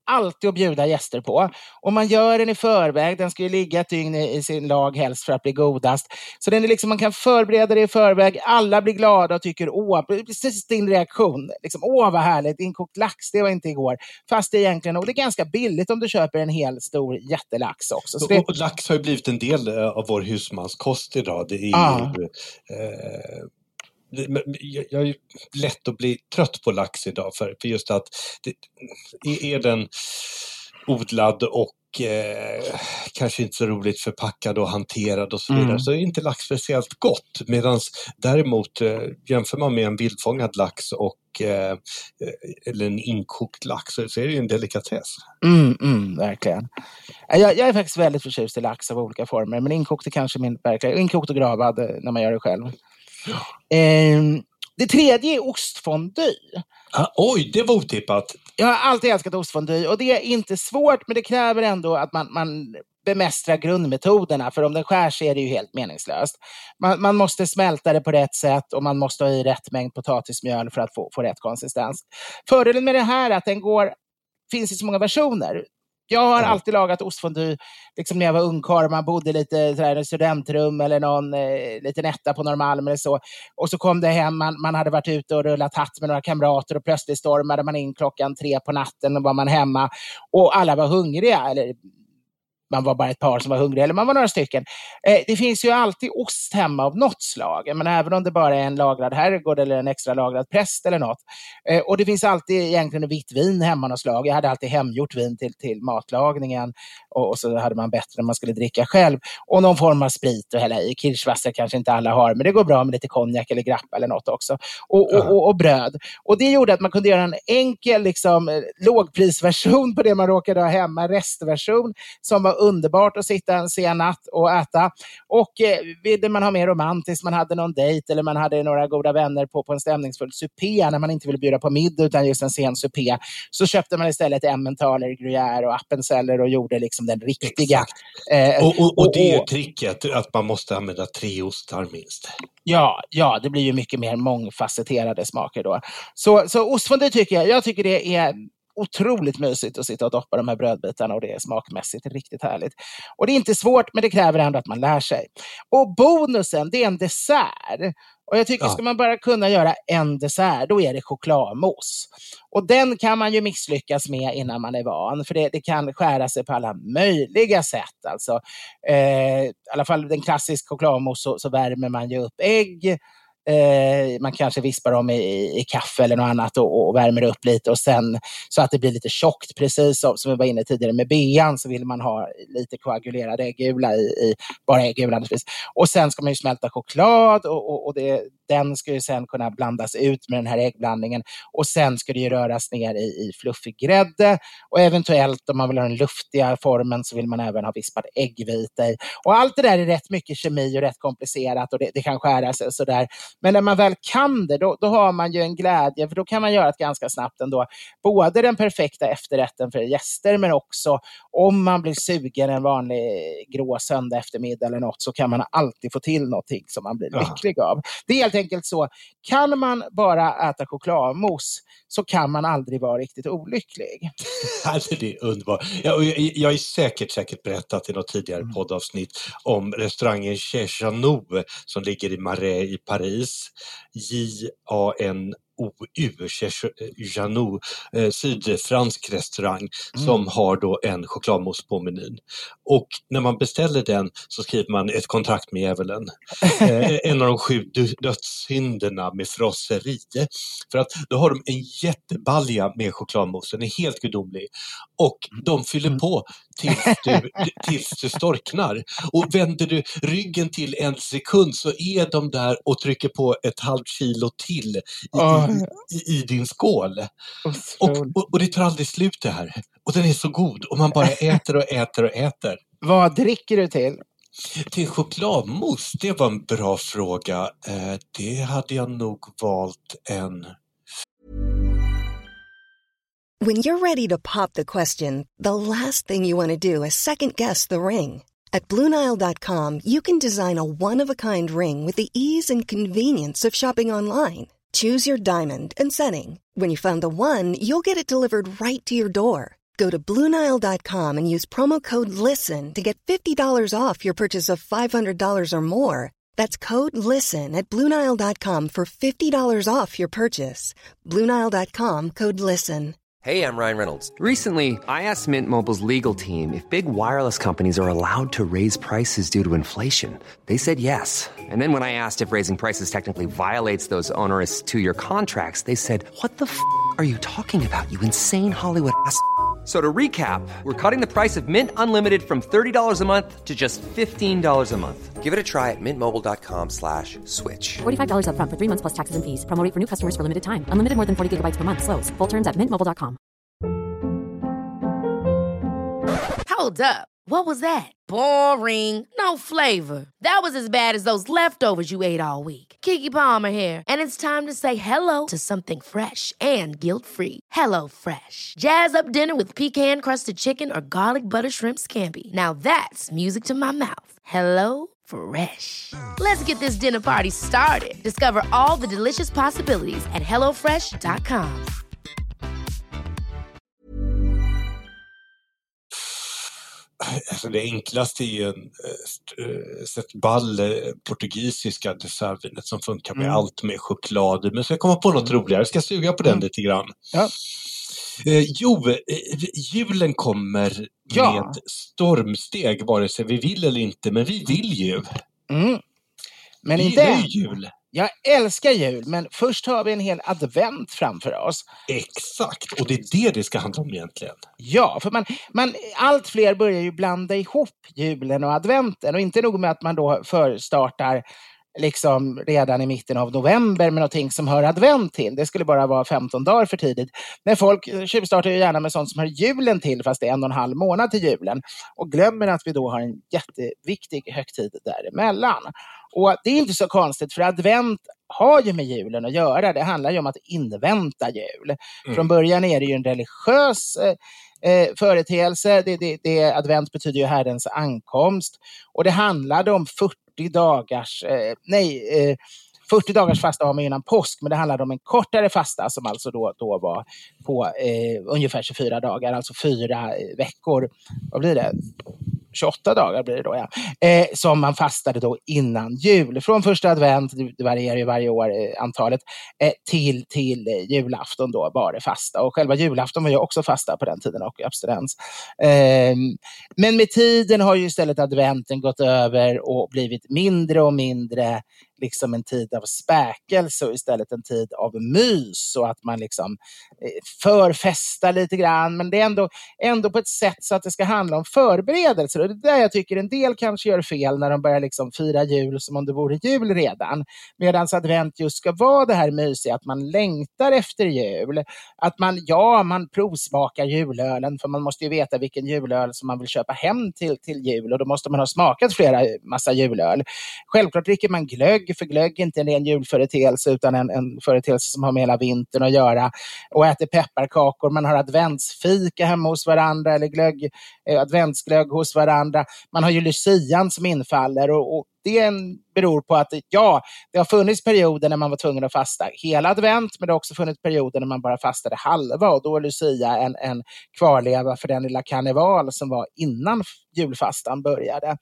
alltid att bjuda gäster på. Och man gör den i förväg. Den ska ju ligga ett dygn i sin lag helst för att bli godast. Så den är liksom, man kan förbereda det i förväg. Alla blir glada och tycker, precis din reaktion. Liksom, vad härligt, inkokt lax, det var inte igår. Fast det egentligen, och det är ganska billigt om du köper en hel stor jättelax också. Så och lax har ju blivit en del av vår husmanskost idag. Det är jag är lätt att bli trött på lax idag för just att är den odlad och kanske inte så roligt förpackad och hanterad och så vidare, så är inte lax speciellt gott. Medan däremot jämför man med en vildfångad lax och eller en inkokt lax, så är det ju en delikatess. Verkligen. Jag är faktiskt väldigt förtjust i lax av olika former, men inkokt är kanske min verkligen. Inkokt och gravad när man gör det själv. Det tredje är ostfondue. Oj, det var otippat. Jag har alltid älskat ostfondue och det är inte svårt, men det kräver ändå att man bemästrar grundmetoderna, för om den skär sig är det ju helt meningslöst. Man måste smälta det på rätt sätt och man måste ha i rätt mängd potatismjöl för att få rätt konsistens. Fördelen med det här är att den finns i så många versioner. Jag har alltid lagat ostfondue liksom när jag var ungkarl. Man bodde lite så här, i studentrum eller någon liten etta på Norrmalm eller så. Och så kom det hem, man hade varit ute och rullat hatt med några kamrater och plötsligt stormade man in 3:00 på natten och var man hemma. Och alla var hungriga, eller man var bara ett par som var hungriga, eller man var några stycken. Det finns ju alltid ost hemma av något slag. Men även om det bara är en lagrad herrgård eller en extra lagrad präst eller något. Och det finns alltid egentligen vitt vin hemma något slag. Jag hade alltid hemgjort vin till matlagningen. Och så hade man bättre när man skulle dricka själv. Och någon form av sprit och hälla i. Kirschwasser kanske inte alla har, men det går bra med lite konjak eller grappa eller något också. Och bröd. Och det gjorde att man kunde göra en enkel liksom, lågprisversion på det man råkade ha hemma. Restversion som var underbart att sitta en sen natt och äta. Och ville man ha mer romantiskt, man hade någon dejt eller man hade några goda vänner på en stämningsfull supé när man inte ville bjuda på middag utan just en sen supé, så köpte man istället Emmentaler, Gruyère och appenzeller och gjorde liksom den riktiga. Och det är ju tricket att man måste använda 3 ostar minst. Ja, det blir ju mycket mer mångfacetterade smaker då. Så ostfondue jag tycker det är otroligt mysigt att sitta och doppa de här brödbitarna och det är smakmässigt riktigt härligt. Och det är inte svårt, men det kräver ändå att man lär sig. Och bonusen, det är en dessert. Och jag tycker ska man bara kunna göra en dessert, då är det chokladmousse. Och den kan man ju misslyckas med innan man är van. För det kan skära sig på alla möjliga sätt. Alltså, i alla fall den klassiska chokladmousse så värmer man ju upp ägg. Man kanske vispar dem i kaffe eller något annat och värmer upp lite och sen så att det blir lite tjockt, precis som vi var inne tidigare med bean, så vill man ha lite koagulerad äggula i bara äggulan. Och sen ska man ju smälta choklad och den ska ju sen kunna blandas ut med den här äggblandningen och sen ska det ju röras ner i fluffig grädde och eventuellt om man vill ha den luftiga formen så vill man även ha vispad äggvita i. Och allt det där är rätt mycket kemi och rätt komplicerat och det kan skära sig och sådär. Men när man väl kan det, då har man ju en glädje, för då kan man göra det ganska snabbt ändå. Både den perfekta efterrätten för gäster, men också om man blir sugen en vanlig grå söndag eftermiddag eller något, så kan man alltid få till någonting som man blir lycklig av. Det är helt enkelt så. Kan man bara äta chokladmousse så kan man aldrig vara riktigt olycklig. Alltså det är underbart. Jag har säkert berättat i något tidigare poddavsnitt om restaurangen Chez Janou som ligger i Marais i Paris. J-A-N-O-U, Chez Janou, sydfransk restaurang som har då en chokladmousse på menyn. Och när man beställer den så skriver man ett kontrakt med djävulen. En av de 7 dödssynderna med frosseri. För att då har de en jättebalja med chokladmousse, den är helt gudomlig. Och de fyller på tills du storknar. Och vänder du ryggen till en sekund så är de där och trycker på ett halvt kilo till i din skål. Och det tar aldrig slut det här. Och den är så god och man bara äter och äter och äter. Vad dricker du till? Till chokladmousse, det var en bra fråga. Det hade jag nog valt en... When you're ready to pop the question, the last thing you want to do is second guess the ring. At BlueNile.com you can design a one-of-a-kind ring with the ease and convenience of shopping online. Choose your diamond and setting. When you find the one, you'll get it delivered right to your door. Go to BlueNile.com and use promo code LISTEN to get $50 off your purchase of $500 or more. That's code LISTEN at BlueNile.com for $50 off your purchase. BlueNile.com, code LISTEN. Hey, I'm Ryan Reynolds. Recently, I asked Mint Mobile's legal team if big wireless companies are allowed to raise prices due to inflation. They said yes. And then when I asked if raising prices technically violates those onerous two-year contracts, they said, "What the f*** are you talking about, you insane Hollywood ass?" So to recap, we're cutting the price of Mint Unlimited from $30 a month to just $15 a month. Give it a try at mintmobile.com/switch. $45 up front for 3 months plus taxes and fees. Promo rate for new customers for limited time. Unlimited more than 40 gigabytes per month. Slows full terms at mintmobile.com. Hold up. What was that? Boring. No flavor. That was as bad as those leftovers you ate all week. Keke Palmer here. And it's time to say hello to something fresh and guilt-free. Hello Fresh. Jazz up dinner with pecan-crusted chicken or garlic butter shrimp scampi. Now that's music to my mouth. Hello Fresh. Let's get this dinner party started. Discover all the delicious possibilities at hellofresh.com. Alltså det enklaste är ju en setball, portugisiska dessertvinet som funkar med allt med choklad. Men ska jag komma på något roligare, ska jag suga på den lite grann. Ja. Julen kommer med stormsteg, vare sig vi vill eller inte, men vi vill ju. Men vi inte är jul. Jag älskar jul, men först har vi en hel advent framför oss. Exakt, och det är det ska handla om egentligen. Ja, för allt fler börjar ju blanda ihop julen och adventen. Och inte nog med att man då förstartar liksom redan i mitten av november med någonting som hör advent till. Det skulle bara vara 15 dagar för tidigt. Men folk tjuvstartar ju gärna med sånt som hör julen till, fast det är 1,5 månad till julen. Och glömmer att vi då har en jätteviktig högtid däremellan. Och det är inte så konstigt, för advent har ju med julen att göra. Det handlar ju om att invänta jul. Från början är det ju en religiös företeelse. Advent betyder ju Herrens ankomst. Och det handlade om 40 dagars fasta har man innan påsk, men det handlade om en kortare fasta som alltså då var på ungefär 24 dagar, alltså 4 veckor. Vad blir det? 28 dagar blir det då, ja. Som man fastade då innan jul. Från första advent, det varierar ju varje år antalet, till julafton då var det fasta. Och själva julafton var ju också fasta på den tiden och abstinens. Men med tiden har ju istället adventen gått över och blivit mindre och mindre liksom en tid av späkelse och istället en tid av mys, och att man liksom förfestar lite grann, men det är ändå på ett sätt så att det ska handla om förberedelser. Och det är där jag tycker en del kanske gör fel när de börjar liksom fira jul som om det vore jul redan, medan advent just ska vara det här mysiga, att man längtar efter jul, att man provsmakar julölen, för man måste ju veta vilken julöl som man vill köpa hem till jul, och då måste man ha smakat massa julöl. Självklart dricker man glögg, för glögg är inte en julföreteelse utan en företeelse som har med hela vintern att göra, och äter pepparkakor. Man har adventsfika hemma hos varandra, eller adventsglögg hos varandra. Man har ju lucian som infaller, och det beror på att det har funnits perioder när man var tvungen att fasta hela advent, men det har också funnits perioder när man bara fastade halva, och då är lucia en kvarleva för den lilla karneval som var innan julfastan började.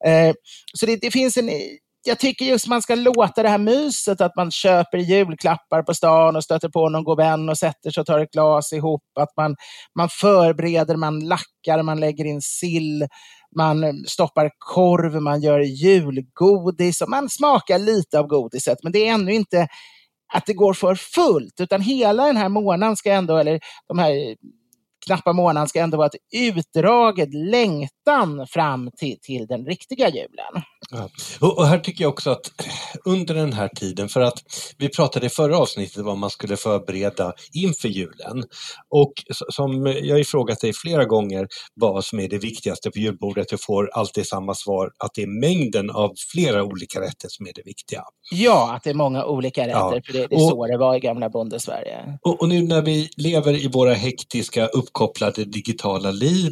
Så det finns jag tycker just man ska låta det här myset, att man köper julklappar på stan och stöter på någon god vän och sätter sig och tar ett glas ihop, att man förbereder, man lackar, man lägger in sill, man stoppar korv, man gör julgodis och man smakar lite av godiset, men det är ännu inte att det går för fullt, utan hela den här månaden ska ändå, eller de här knappa månaden ska ändå vara ett utdraget längtan fram till den riktiga julen. Ja. Och här tycker jag också att under den här tiden, för att vi pratade i förra avsnittet vad man skulle förbereda inför julen, och som jag ifrågat dig flera gånger vad som är det viktigaste på julbordet, jag får alltid samma svar, att det är mängden av flera olika rätter som är det viktiga. Ja, att det är många olika rätter, för det är så det var i gamla Bondesverige. Och nu när vi lever i våra hektiska uppkopplade digitala liv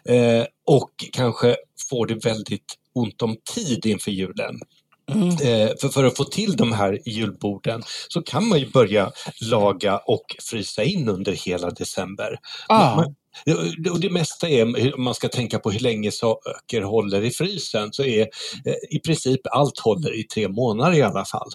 och kanske får det väldigt ont om tid inför julen. För att få till de här julborden så kan man ju börja laga och frysa in under hela december. Och det mesta är, om man ska tänka på hur länge saker håller i frysen, så är i princip allt håller i 3 månader i alla fall.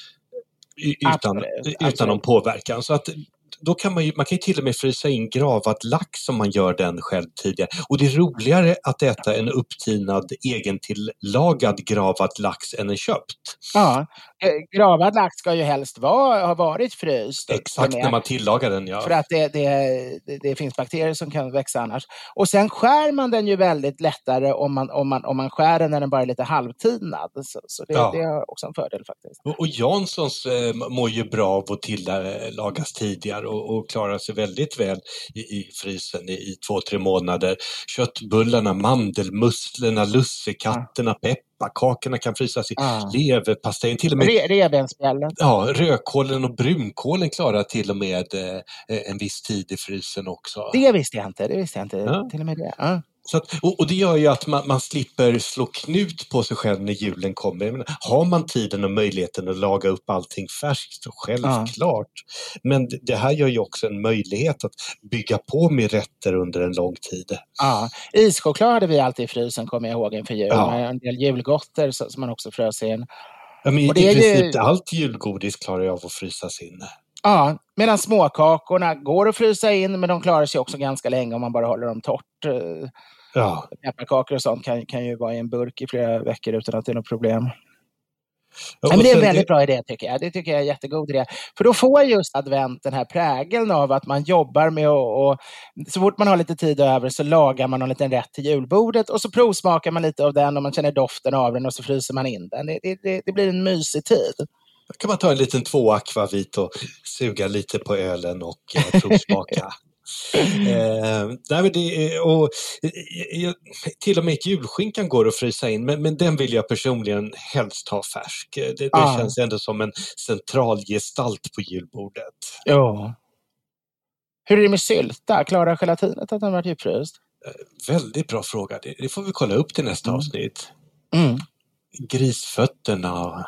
Utan någon påverkan. Så att då kan man kan ju till och med frysa in gravad lax om man gör den själv tidigare. Och det är roligare att äta en upptinad, egentillagad gravad lax än en köpt. Ja, gravad lax ska ju helst ha varit fryst. Exakt, när man tillagar den, ja. För att det finns bakterier som kan växa annars. Och sen skär man den ju väldigt lättare om man skär den när den bara är lite halvtinad. Så det är också en fördel faktiskt. Och Janssons mår ju bra av att tillagas tidigare och klarar sig väldigt väl i frysen i 2-3 månader. Köttbullarna, mandelmusslorna, lussekatterna, pepparkakorna kan frysas i leverpastejen, till och med revbensspjällen. Ja, rödkålen och brunkålen klarar till och med en viss tid i frysen också. Det visste jag inte. Ja. Till och med det. Ja. Så att, och det gör ju att man slipper slå knut på sig själv när julen kommer. Men har man tiden och möjligheten att laga upp allting färskt, så självklart. Men det här gör ju också en möjlighet att bygga på med rätter under en lång tid. Ja, ischoklad hade vi alltid i frysen, kommer jag ihåg, inför jul. Ja. En del julgotter som man också frös in. Ja, men i princip allt julgodis klarar jag av att frysas in. Ja, medan småkakorna går att frysa in, men de klarar sig också ganska länge om man bara håller dem torrt. Ja. Pepparkakor och sånt kan ju vara i en burk i flera veckor utan att det är något problem. Ja, men det är en väldigt bra idé, tycker jag. Det tycker jag är en jättegod idé. För då får just advent den här prägeln av att man jobbar med och så fort man har lite tid över så lagar man någon liten rätt till julbordet och så provsmakar man lite av den och man känner doften av den och så fryser man in den. Det blir en mysig tid. Då kan man ta en liten 2 akvavit och suga lite på ölen och provsmaka. Till och med julskinkan går att frysa in, men den vill jag personligen helst ha färsk. Det känns ändå som en central gestalt på julbordet. Ja. Hur är det med sylta? Klarar gelatinet att den varit djupfryst? Väldigt bra fråga. Det får vi kolla upp till nästa avsnitt. Grisfötterna.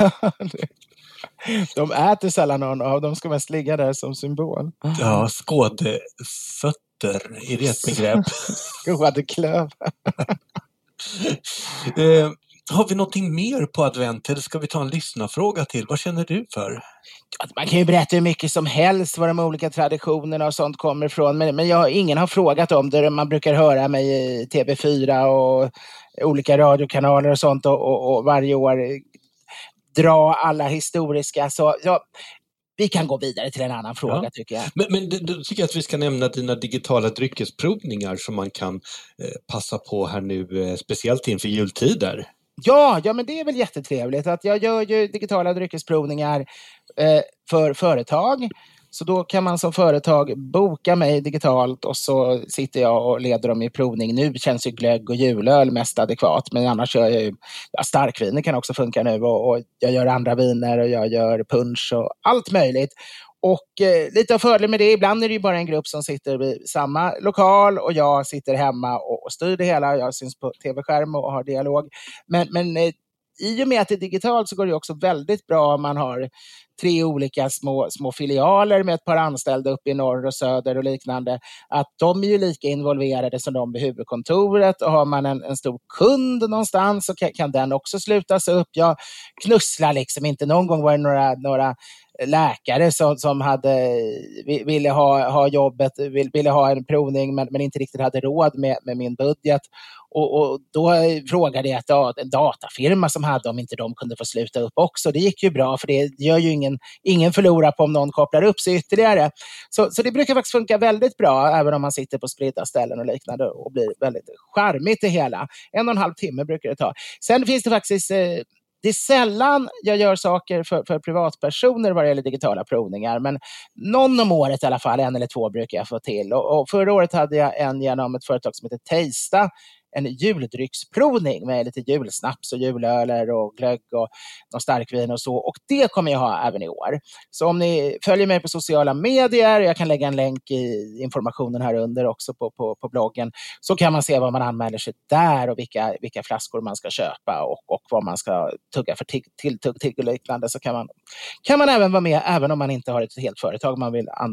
De äter sällan någon av dem, ska mest ligga där som symbol. Ja, skådefötter, är det ett begrepp? Skådeklöv. Har vi någonting mer på advent eller ska vi ta en lyssnarfråga till? Vad känner du för? Man kan ju berätta hur mycket som helst var de olika traditionerna och sånt kommer ifrån. Men ingen har frågat om det. Man brukar höra mig i TV4 och olika radiokanaler och sånt och varje år dra alla historiska. Så vi kan gå vidare till en annan fråga, tycker jag. Men då tycker jag att vi ska nämna dina digitala dryckesprovningar som man kan passa på här nu, speciellt inför jultider. Ja, men det är väl jättetrevligt att jag gör ju digitala dryckesprovningar för företag. Så då kan man som företag boka mig digitalt och så sitter jag och leder dem i provning. Nu känns ju glögg och julöl mest adekvat, men annars gör jag ju starkviner kan också funka nu och jag gör andra viner och jag gör punsch och allt möjligt. Och lite av fördel med det, ibland är det ju bara en grupp som sitter vid samma lokal och jag sitter hemma och styr det hela. Jag syns på tv-skärm och har dialog. Men i och med att det är digitalt så går det också väldigt bra om man har 3 olika små filialer med ett par anställda uppe i norr och söder och liknande. Att de är ju lika involverade som de vid huvudkontoret och har man en stor kund någonstans så kan den också slutas upp. Jag knusslar liksom inte. Någon gång var det några läkare som ville ha jobbet, ville ha en provning men inte riktigt hade råd med min budget. Och då frågade jag en datafirma som hade om inte de kunde få sluta upp också. Det gick ju bra för det gör ju ingen förlorar på om någon kopplar upp sig ytterligare. Så det brukar faktiskt funka väldigt bra även om man sitter på spridda ställen och liknande och blir väldigt charmigt det hela. 1,5 timme brukar det ta. Sen finns det faktiskt det är sällan jag gör saker för privatpersoner vad det gäller digitala provningar. Men någon om året i alla fall, 1 eller 2 brukar jag få till. Och förra året hade jag en genom ett företag som heter Tasta. En juldrycksprovning med lite julsnaps och julöler och glögg och någon starkvin och så. Och det kommer jag ha även i år. Så om ni följer mig på sociala medier, jag kan lägga en länk i informationen här under också på bloggen, så kan man se vad man anmäler sig där och vilka flaskor man ska köpa och vad man ska tugga för tilltugg och liknande. Så kan man även vara med även om man inte har ett helt företag man vill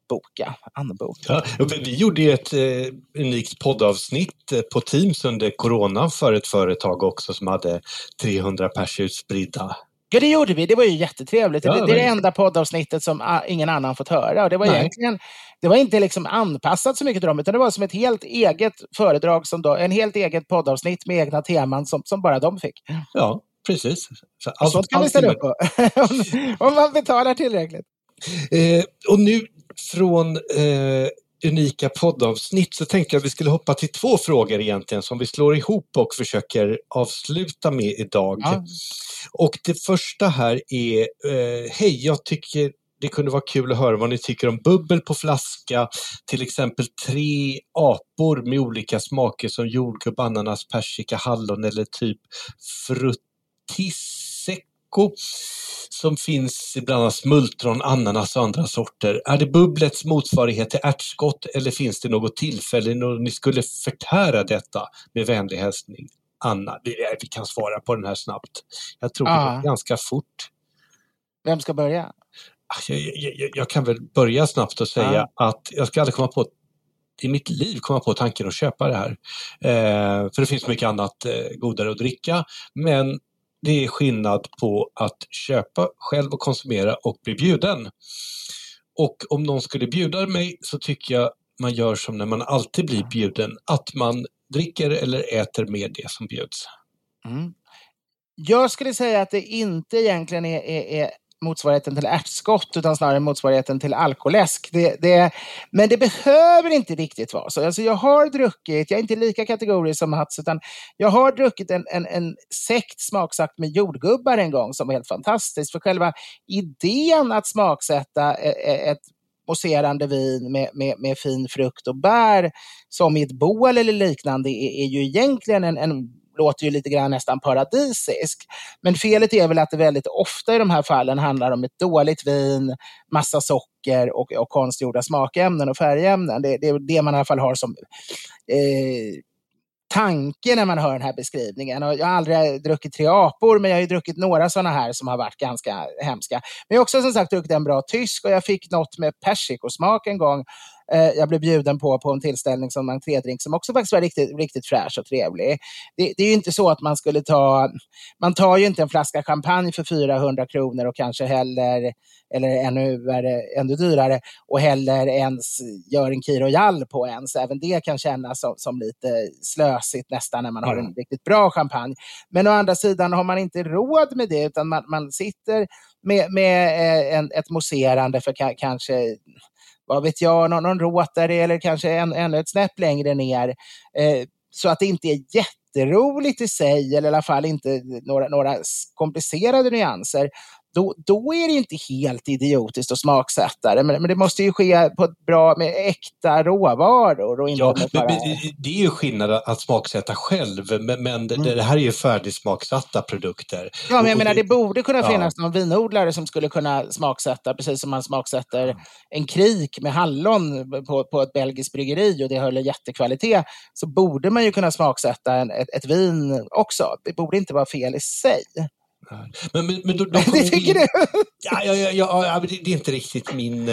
boka. Ja, vi gjorde ju ett unikt poddavsnitt på Teams under corona för ett företag också som hade 300 pers utspridda. Ja, det gjorde vi. Det var ju jättetrevligt. Ja, det är det enda poddavsnittet som ingen annan fått höra. Och det var egentligen, det var inte liksom anpassat så mycket till dem, utan det var som ett helt eget föredrag, en helt eget poddavsnitt med egna teman som bara de fick. Ja, precis. Sånt kan vi ställa upp på. Om man betalar tillräckligt. Och nu från unika poddavsnitt så tänkte jag att vi skulle hoppa till 2 frågor egentligen som vi slår ihop och försöker avsluta med idag. Ja. Och det första här är, hej, jag tycker det kunde vara kul att höra vad ni tycker om bubbel på flaska, till exempel 3 apor med olika smaker som jordgubb, ananas, persika, hallon eller typ fruttisecco som finns i bland annat smultron, ananas och andra sorter. Är det bubblets motsvarighet till ärtskott eller finns det något tillfälle när ni skulle förtära detta? Med vänlig hälsning, Anna. Vi kan svara på den här snabbt. Jag tror det går ganska fort. Vem ska börja? Jag kan väl börja snabbt och säga att jag ska aldrig i mitt liv komma på tanken att köpa det här. För det finns mycket annat godare att dricka. Men det är skillnad på att köpa själv och konsumera och bli bjuden. Och om någon skulle bjuda mig så tycker jag man gör som när man alltid blir bjuden. Att man dricker eller äter med det som bjuds. Mm. Jag skulle säga att det inte egentligen är motsvarigheten till ärtskott utan snarare motsvarigheten till alkoläsk. Men det behöver inte riktigt vara så. Alltså jag har druckit, jag är inte lika kategorisk som Mats, utan jag har druckit en sekt smaksatt med jordgubbar en gång som var helt fantastiskt. För själva idén att smaksätta ett mousserande vin med fin frukt och bär som i ett bål eller liknande är ju egentligen låter ju lite grann nästan paradisisk. Men felet är väl att det väldigt ofta i de här fallen handlar om ett dåligt vin, massa socker och konstgjorda smakämnen och färgämnen. Det är det man i alla fall har som tanke när man hör den här beskrivningen. Och jag har aldrig druckit 3 apor, men jag har ju druckit några sådana här som har varit ganska hemska. Men jag har också som sagt druckit en bra tysk och jag fick något med persikosmak en gång. Jag blev bjuden på en tillställning som entrédrink som också faktiskt var riktigt fräsch och trevlig. Det är ju inte så att man tar ju inte en flaska champagne för 400 kronor och kanske heller, eller ännu dyrare, och heller ens gör en Kir Royal på ens. Även det kan kännas som lite slösigt nästan när man har en riktigt bra champagne. Men å andra sidan har man inte råd med det, utan man sitter med ett mousserande för kanske, vad vet jag, någon Rotary eller kanske ännu ett snäpp längre ner. Så att det inte är jätteroligt i sig, eller i alla fall inte några komplicerade nyanser. Då är det inte helt idiotiskt att smaksätta det. Men det måste ju ske på ett bra med äkta råvaror. Och inte men det är ju skillnad att smaksätta själv. Men det här är ju färdigsmaksatta produkter. Ja, men jag menar det borde kunna finnas någon vinodlare som skulle kunna smaksätta, precis som man smaksätter en krik med hallon på ett belgiskt bryggeri och det håller jättekvalitet. Så borde man ju kunna smaksätta ett vin också. Det borde inte vara fel i sig. Men då det tycker du? Ja, det är inte riktigt min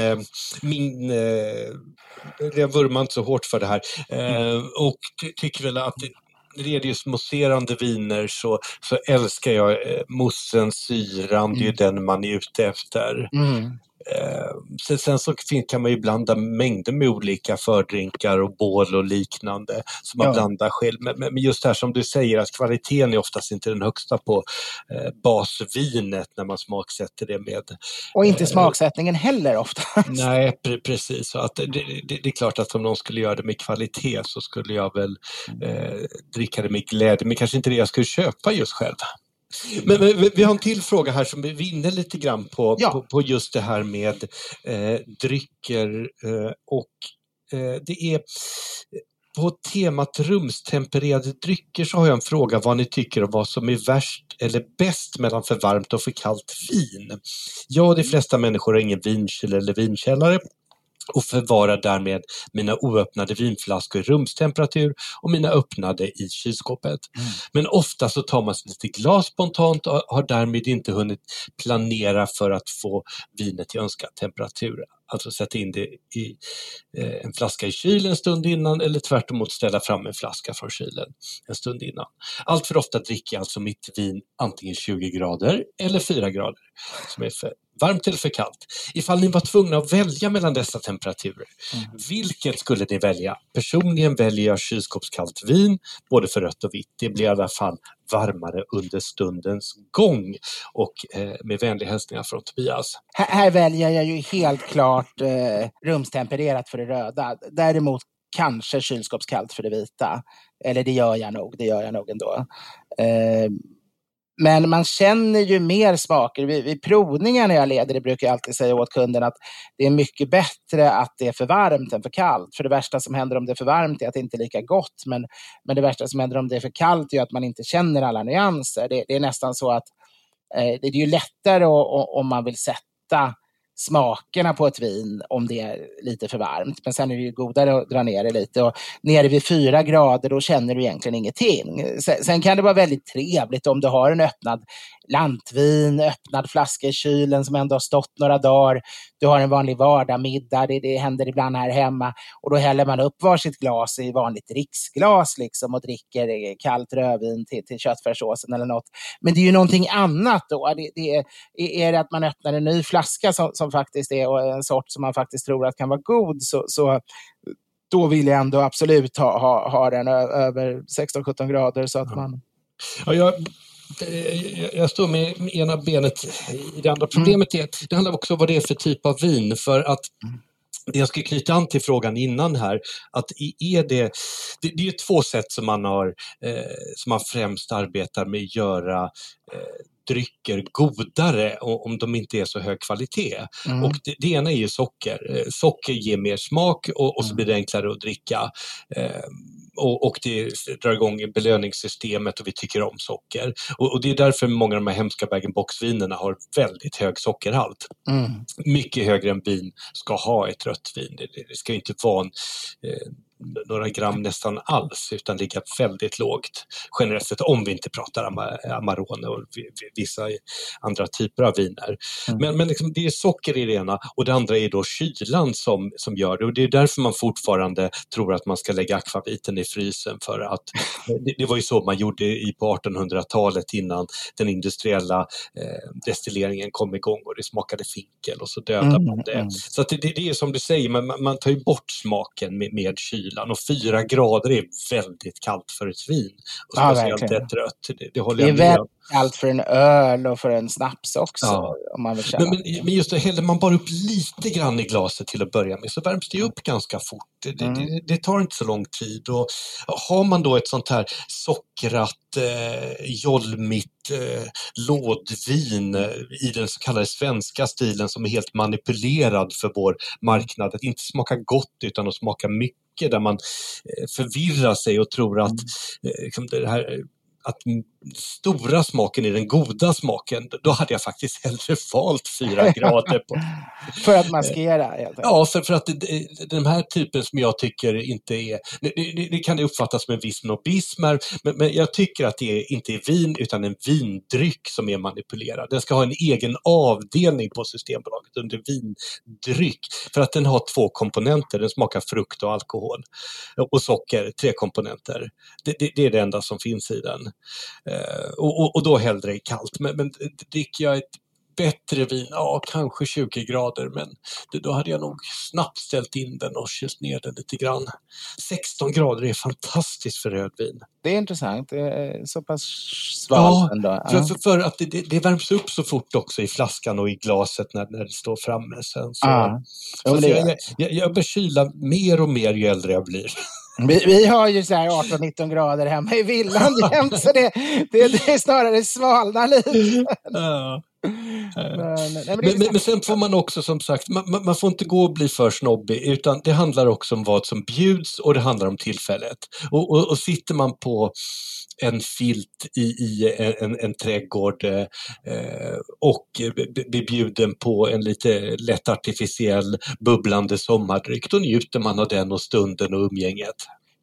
jag vurmar inte så hårt för det här. Och tycker väl att när det är just mousserande viner så älskar jag moussen, syran, det är ju den man är ute efter. Sen så kan man ju blanda mängder med olika fördrinkar och bål och liknande som man blandar själv. Men just det här som du säger, att kvaliteten är oftast inte den högsta på basvinet när man smaksätter det med. Och inte smaksättningen heller ofta. Nej, precis. Så att det är klart att om någon skulle göra det med kvalitet så skulle jag väl dricka det med glädje. Men kanske inte det jag skulle köpa just själv. Men vi har en till fråga här som vi vinner lite grann på just det här med drycker och det är på temat rumstempererade drycker så har jag en fråga vad ni tycker om vad som är värst eller bäst mellan för varmt och för kallt vin. Jag och de flesta människor har ingen vinkyl eller vinkällare och förvarar därmed mina oöppnade vinflaskor i rumstemperatur och mina öppnade i kylskåpet. Men ofta så tar man sig lite glas spontant och har därmed inte hunnit planera för att få vinet till önskad temperatur. Alltså sätta in det i en flaska i kylen en stund innan, eller tvärtom ställa fram en flaska från kylen en stund innan. Allt för ofta dricker jag alltså mitt vin antingen 20 grader eller 4 grader, som är för varmt eller för kallt. Ifall ni var tvungna att välja mellan dessa temperaturer, vilket skulle ni välja? Personligen väljer jag kylskåpskallt vin, både för rött och vitt. Det blir i alla fall varmare under stundens gång. Och med vänliga hälsningar från Tobias. Här väljer jag ju helt klart rumstempererat för det röda. Däremot kanske kylskåpskallt för det vita. Eller det gör jag nog ändå. Men man känner ju mer smaker. Vid provningar när jag leder det brukar jag alltid säga åt kunden att det är mycket bättre att det är för varmt än för kallt. För det värsta som händer om det är för varmt är att det inte är lika gott. Men det värsta som händer om det är för kallt är att man inte känner alla nyanser. Det är nästan så att det är ju lättare om man vill sätta smakerna på ett vin om det är lite för varmt. Men sen är det ju godare att dra ner det lite. Och nere vid 4 grader då känner du egentligen ingenting. Sen kan det vara väldigt trevligt om du har en öppnad lantvin, öppnad flaska i kylen som ändå har stått några dagar. Du har en vanlig vardagsmiddag, det händer ibland här hemma. Och då häller man upp varsitt glas i vanligt riksglas liksom och dricker kallt rödvin till köttfärssåsen eller något. Men det är ju någonting annat då. Det är det att man öppnar en ny flaska som faktiskt är en sort som man faktiskt tror att kan vara god, så då vill jag ändå absolut ha den över 16-17 grader så att man... Ja, jag står med ena benet i det andra. Problemet är, det handlar också om vad det är för typ av vin, för att det jag ska knyta an till frågan innan här, att det är ju 2 sätt som man främst arbetar med att göra drycker godare om de inte är så hög kvalitet. Och det ena är ju socker. Socker ger mer smak och så blir det enklare att dricka. Och det drar igång belöningssystemet och vi tycker om socker. Och det är därför många av de här hemska bag-in-box-vinerna har väldigt hög sockerhalt. Mycket högre än vin ska ha ett rött vin. Det ska inte vara några gram nästan alls, utan ligga väldigt lågt generellt sett, om vi inte pratar Amarone och vissa andra typer av viner. Men liksom, det är socker i det ena, och det andra är då kylan som gör det, och det är därför man fortfarande tror att man ska lägga akvaviten i frysen, för att det var ju så man gjorde på 1800-talet innan den industriella destilleringen kom igång och det smakade finkel och så dödade man det. Så att det är som du säger, man tar ju bort smaken med kylan, och 4 grader är väldigt kallt för ett vin. Och speciellt ett rött. Det håller jag med. Det är väldigt kallt för en öl och för en snaps också. Om man vill känna. Men just det, häller man bara upp lite grann i glaset till att börja med, så värms det upp ganska fort. Det tar inte så lång tid. Och har man då ett sånt här sockrat, jolmigt lådvin i den så kallade svenska stilen, som är helt manipulerad för vår marknad, att inte smaka gott utan att smaka mycket, där man förvirrar sig och tror att det här, att stora smaken är den goda smaken, då hade jag faktiskt hellre valt 4 grader på. För att maskera? Ja, för att den här typen som jag tycker inte är... Det kan det uppfattas som en viss nobism, men jag tycker att det inte är vin utan en vindryck som är manipulerad. Den ska ha en egen avdelning på Systembolaget under vindryck, för att den har 2 komponenter. Den smakar frukt och alkohol. Och socker, 3 komponenter. Det är det enda som finns i den. Och då hellre kallt. Men dricker jag ett bättre vin, kanske 20 grader, men då hade jag nog snabbt ställt in den och kylt ner den lite grann. 16 grader är fantastiskt för rödvin. Det är intressant, det är så pass svalt ändå. För att det värms upp så fort också i flaskan och i glaset när det står framme sen. Jag börjar kyla mer och mer ju äldre jag blir. Vi har ju så här 18-19 grader hemma i villan jämt, så det är snarare svalnar lite. Men sen får man också, som sagt, man får inte gå och bli för snobbig, utan det handlar också om vad som bjuds och det handlar om tillfället. Och sitter man på en filt i en trädgård och blir bjuden på en lite lätt artificiell bubblande sommardryck, då njuter man av den och stunden och umgänget.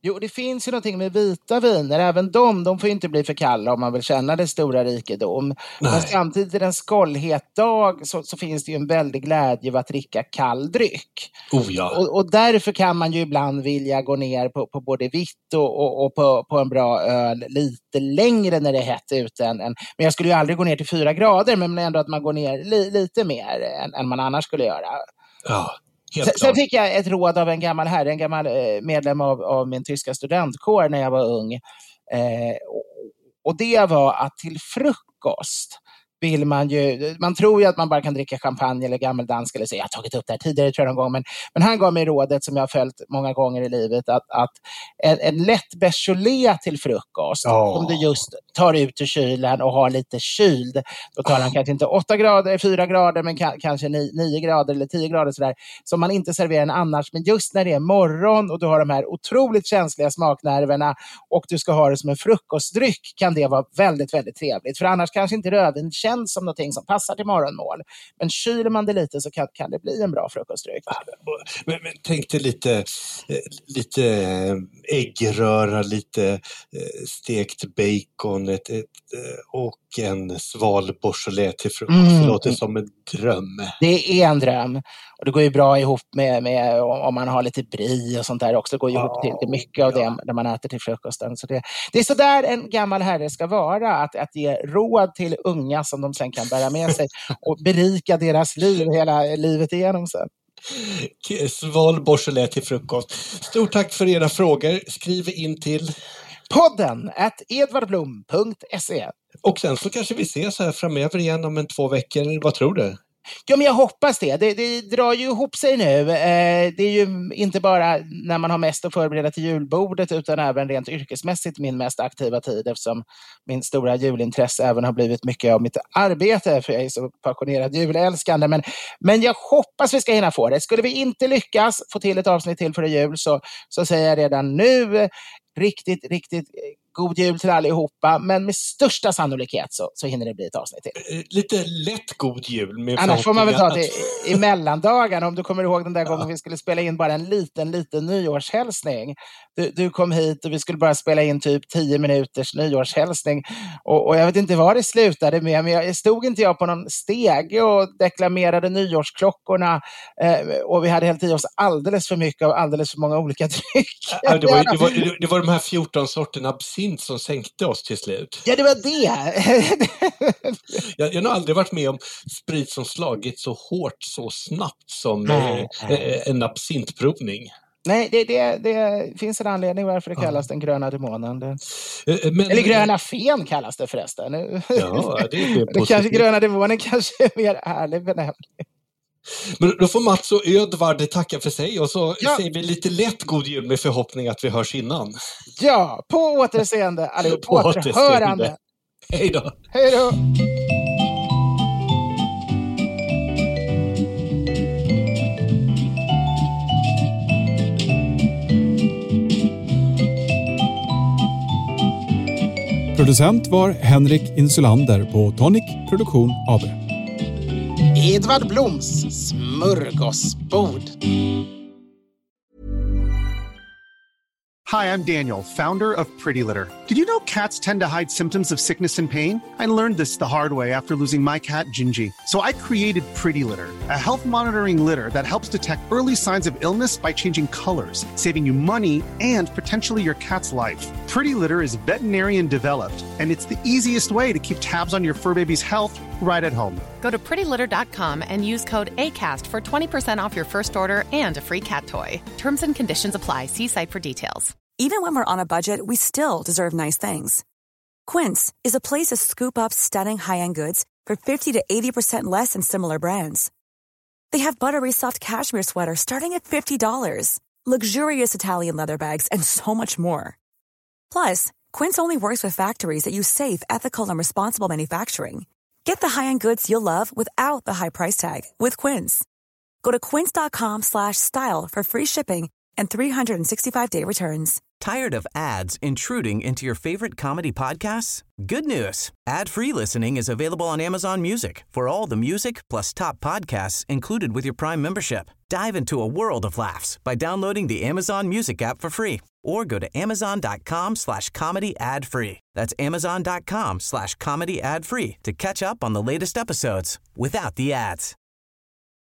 Jo, det finns ju någonting med vita viner. Även de får inte bli för kalla om man vill känna det stora rikedom. Nej. Men samtidigt i en skållhet dag så finns det ju en väldig glädje av att dricka kall dryck. Och därför kan man ju ibland vilja gå ner på både vitt och på en bra öl lite längre när det är hett ute. Men jag skulle ju aldrig gå ner till 4 grader, men ändå att man går ner lite mer än man annars skulle göra. Ja. Sen fick jag ett råd av en gammal medlem av min tyska studentkår när jag var ung. Och det var att till frukost vill man tror ju att man bara kan dricka champagne eller gammeldansk eller så. Jag har tagit upp det här tidigare tror jag någon gång, men han gav mig rådet som jag har följt många gånger i livet att en lätt Beaujolais till frukost, om du just tar ut ur kylen och har lite kyld, då tar han kanske inte 8 grader, 4 grader, men kanske 9 grader eller 10 grader sådär, som man inte serverar annars. Men just när det är morgon och du har de här otroligt känsliga smaknerverna och du ska ha det som en frukostdryck, kan det vara väldigt, väldigt trevligt. För annars kanske inte rödvin känns som någonting som passar till morgonmål. Men kyler man det lite så kan det bli en bra frukostdryck. Men tänk dig lite äggröra, lite stekt bacon och en sval Beaujolais till frukost. Det låter som en dröm. Det är en dröm. Och det går ju bra ihop med om man har lite brie och sånt där också. Det går ju ihop till mycket av det när man äter till frukosten. Så det är så där en gammal herre ska vara. Att ge råd till unga som de sen kan bära med sig och berika deras liv hela livet igenom sen. Sval Beaujolais till frukost. Stort tack för era frågor. Skriv in till podden@edvardblom.se. Och sen så kanske vi ses här framöver igen om 2 veckor. Vad tror du? Ja, men jag hoppas det. Det drar ju ihop sig nu. Det är ju inte bara när man har mest att förbereda till julbordet, utan även rent yrkesmässigt min mest aktiva tid, eftersom min stora julintresse även har blivit mycket av mitt arbete, för jag är så passionerad julälskande. Men jag hoppas vi ska hinna få det. Skulle vi inte lyckas få till ett avsnitt till för jul så säger jag redan nu riktigt god jul till allihopa, men med största sannolikhet så hinner det bli ett avsnitt till. Lite lätt god jul. Med annars får man väl ta det i mellandagarna. Om du kommer ihåg den där gången vi skulle spela in bara en liten nyårshälsning. Du kom hit och vi skulle bara spela in typ 10 minuters nyårshälsning. Och jag vet inte vad det slutade med, men jag stod inte på någon steg och deklamerade nyårsklockorna. Och vi hade hällt i oss alldeles för mycket av alldeles för många olika dryck. Ja, det var de här 14 sorterna absint som sänkte oss till slut. Ja, det var det. Jag har aldrig varit med om sprit som slagit så hårt, så snabbt som en absintprovning. Nej, det finns en anledning varför det kallas den gröna demonen. Eller gröna fen kallas det förresten. Ja, det kanske gröna demonen kanske är mer ärlig benämning. Men då får Mats och Edvard tacka för sig och så säger vi lite lätt god jul med förhoppning att vi hörs innan. Ja, på återseende allihop. På återhörande. Hej då. Hej då. Producent var Henrik Insulander på Tonic Produktion AB. Edvard Bloms smörgåsbord. Hi, I'm Daniel, founder of Pretty Litter. Did you know cats tend to hide symptoms of sickness and pain? I learned this the hard way after losing my cat, Gingy. So I created Pretty Litter, a health monitoring litter that helps detect early signs of illness by changing colors, saving you money and potentially your cat's life. Pretty Litter is veterinarian developed, and it's the easiest way to keep tabs on your fur baby's health right at home. Go to prettylitter.com and use code ACAST for 20% off your first order and a free cat toy. Terms and conditions apply. See site for details. Even when we're on a budget, we still deserve nice things. Quince is a place to scoop up stunning high-end goods for 50 to 80% less than similar brands. They have buttery soft cashmere sweaters starting at $50, luxurious Italian leather bags, and so much more. Plus, Quince only works with factories that use safe, ethical, and responsible manufacturing. Get the high-end goods you'll love without the high price tag with Quince. Go to quince.com/style for free shipping and 365-day returns. Tired of ads intruding into your favorite comedy podcasts? Good news. Ad-free listening is available on Amazon Music for all the music plus top podcasts included with your Prime membership. Dive into a world of laughs by downloading the Amazon Music app for free or go to amazon.com/comedy ad-free. That's amazon.com/comedy ad-free to catch up on the latest episodes without the ads.